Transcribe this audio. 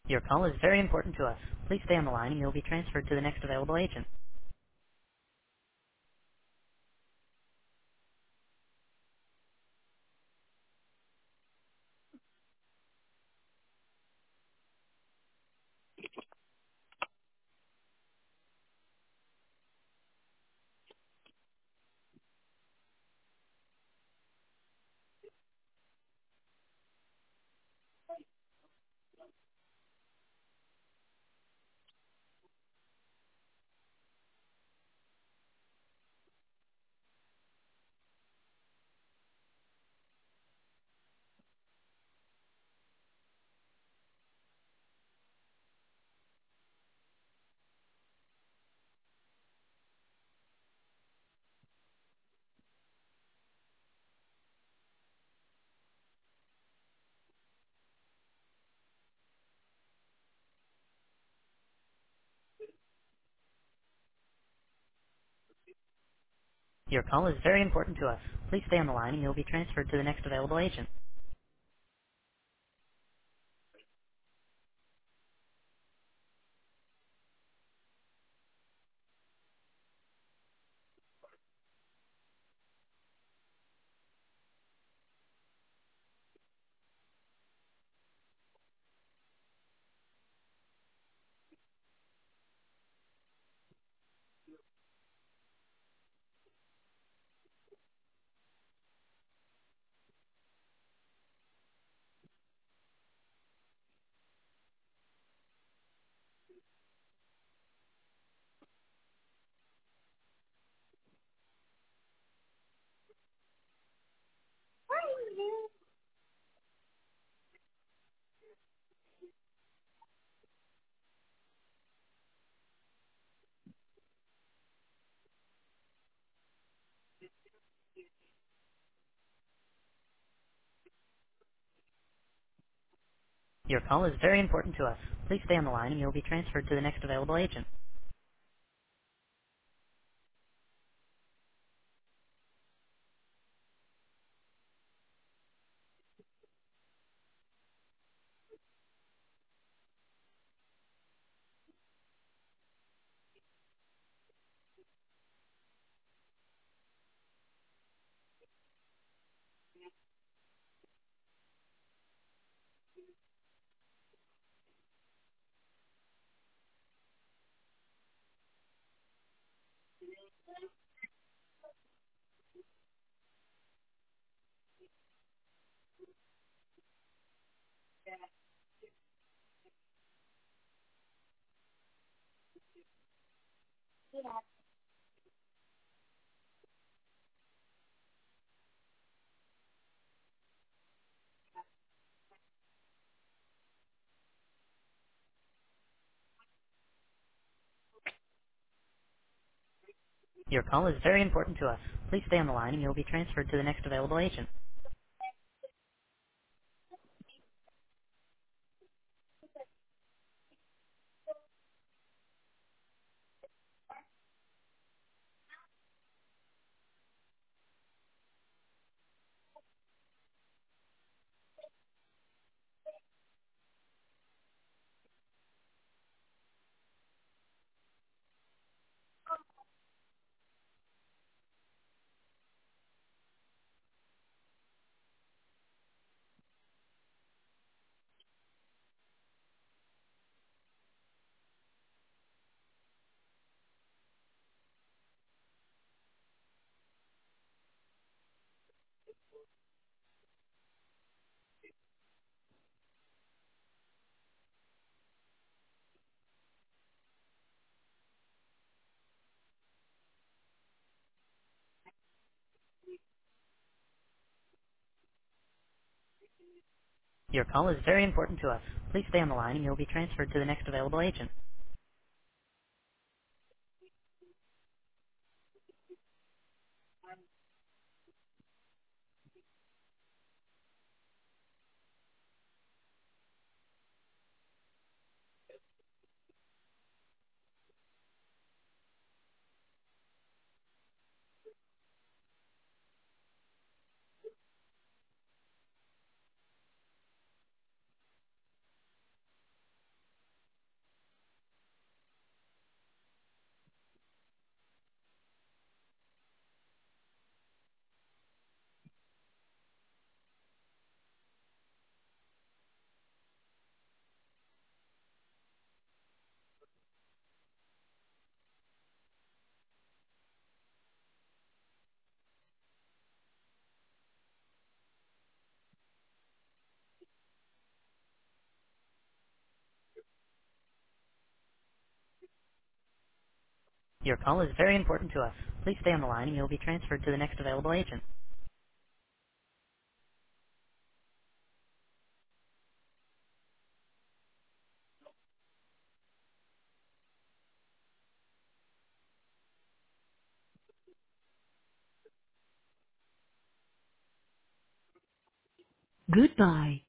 Your call is very important to us. Please stay on the line and you'll be transferred to the next available agent. Your call is very important to us. Please stay on the line and you'll be transferred to the next available agent. Your call is very important to us. Please stay on the line and you'll be transferred to the next available agent. Your call is very important to us. Please stay on the line and you'll be transferred to the next available agent. Your call is very important to us. Please stay on the line and you'll be transferred to the next available agent. Your call is very important to us. Please stay on the line and you'll be transferred to the next available agent. Goodbye.